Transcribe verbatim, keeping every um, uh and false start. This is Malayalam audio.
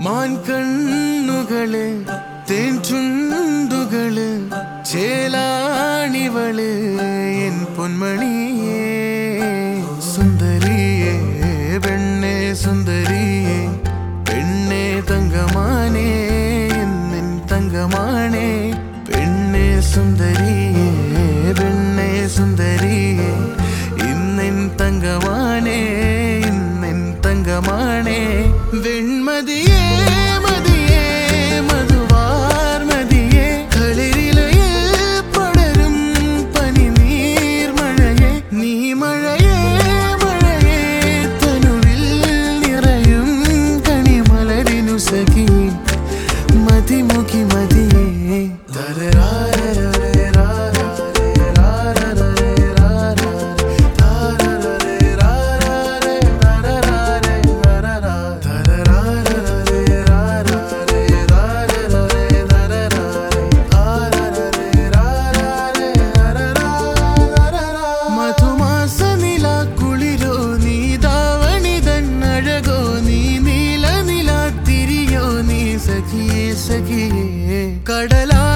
മാൻകണ്ണുകള് തേൻചുണ്ടുകള് ചേലാണിവള് എൻ പൊന്മണിയേ സുന്ദരിയേ പെണ്ണേ സുന്ദരിയേ പെണ്ണേ തങ്കമാനേ എന്നെൻ തങ്കമാനേ പെണ്ണേ സുന്ദരിയേ പെണ്ണേ സുന്ദരിയേ ഇന്നെൻ തങ്കമാനേ ഇന്നെൻ തങ്കമാനേ വെൺമതിയേ മതിയേ മധുവാർ മതിയേ കളിരിലയിൽ പടരും പനിനീർ മഴയേ നീ മഴയേ മഴയേ തനുവിൽ നിറയും കണിമലരിനു സഖി മതിമുഖി മതിയേ സഖിയേ സഖിയേ കടലാ